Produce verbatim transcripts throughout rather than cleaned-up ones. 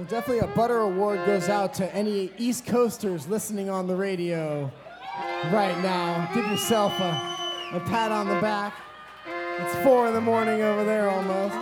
Well, definitely a Butter Award goes out to any East Coasters listening on the radio right now. Give yourself a, a pat on the back. It's four in the morning over there almost.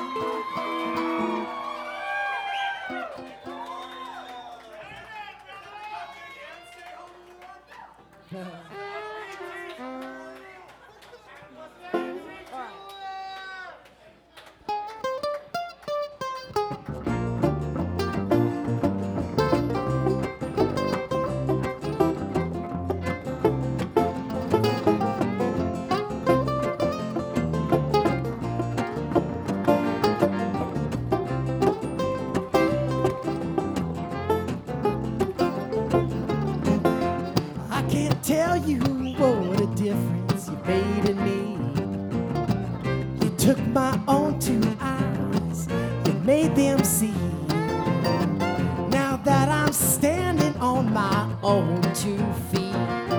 Tell you what a difference you made in me. You took my own two eyes, you made them see. Now that I'm standing on my own two feet,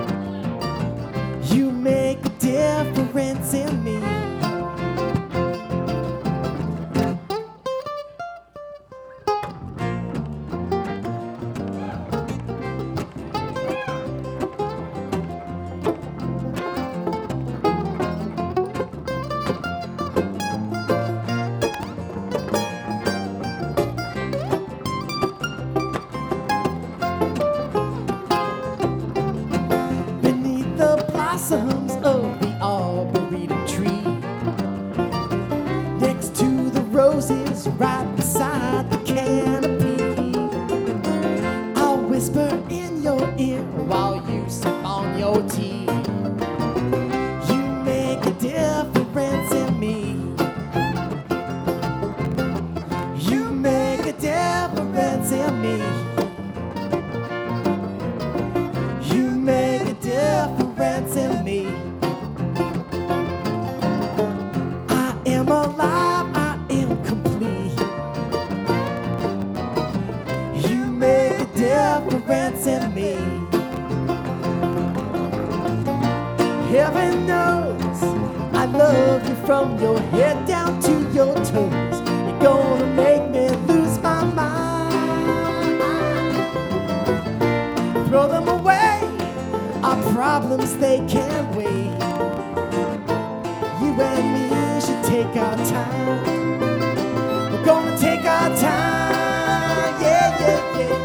you make a difference in me. Blossoms of the arboretum tree, next to the roses right beside the canopy, I'll whisper in your ear while you sip on your tea. You make a difference in me. You make a difference in me. You make a difference in me. I am alive, I am complete. You make a difference in me. Heaven knows I love you from your head down to your toes. You're gonna make me lose my mind. Throw them away, our problems, they can't wait. You and me should take our time. We're gonna take our time, yeah, yeah, yeah.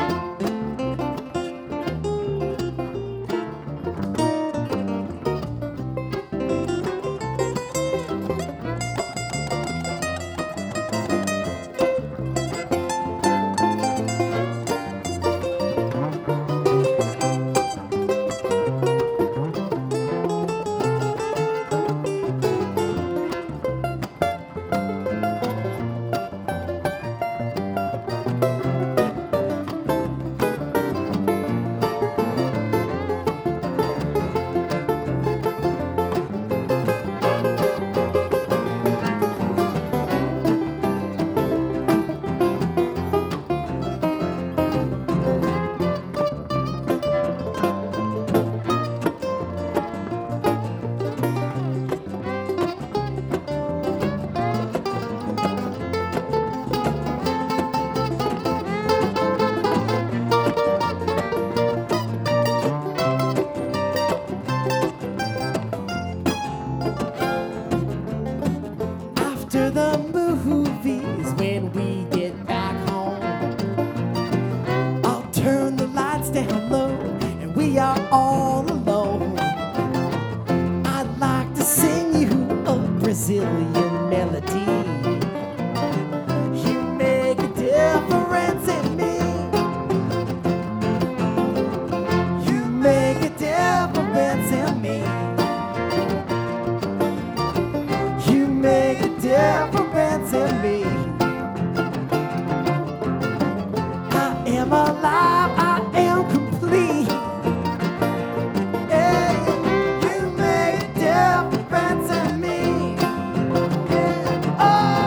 After the movies, when we get back home, I'll turn the lights down low and we are all alone. I'd like to sing you a Brazilian melody. You make a difference in me. You make a difference in me. You make a difference in me. I am alive, I am complete. Yeah, you make a difference in me. Yeah. Oh.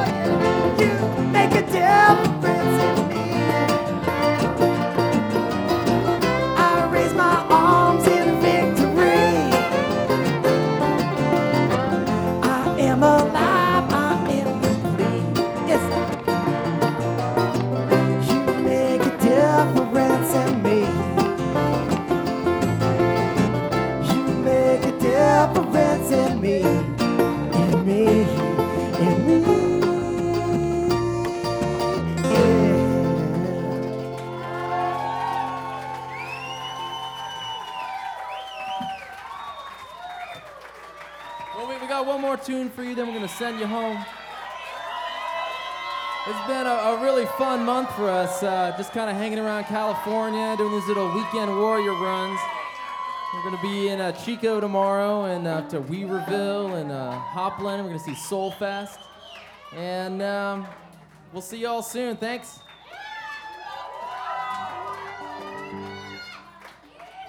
got one more tune for you, then we're going to send you home. It's been a, a really fun month for us, uh, just kind of hanging around California, doing these little weekend warrior runs. We're going to be in uh, Chico tomorrow, and uh, to Weaverville and uh, Hopland. We're going to see Soul Fest. And um, we'll see y'all soon. Thanks.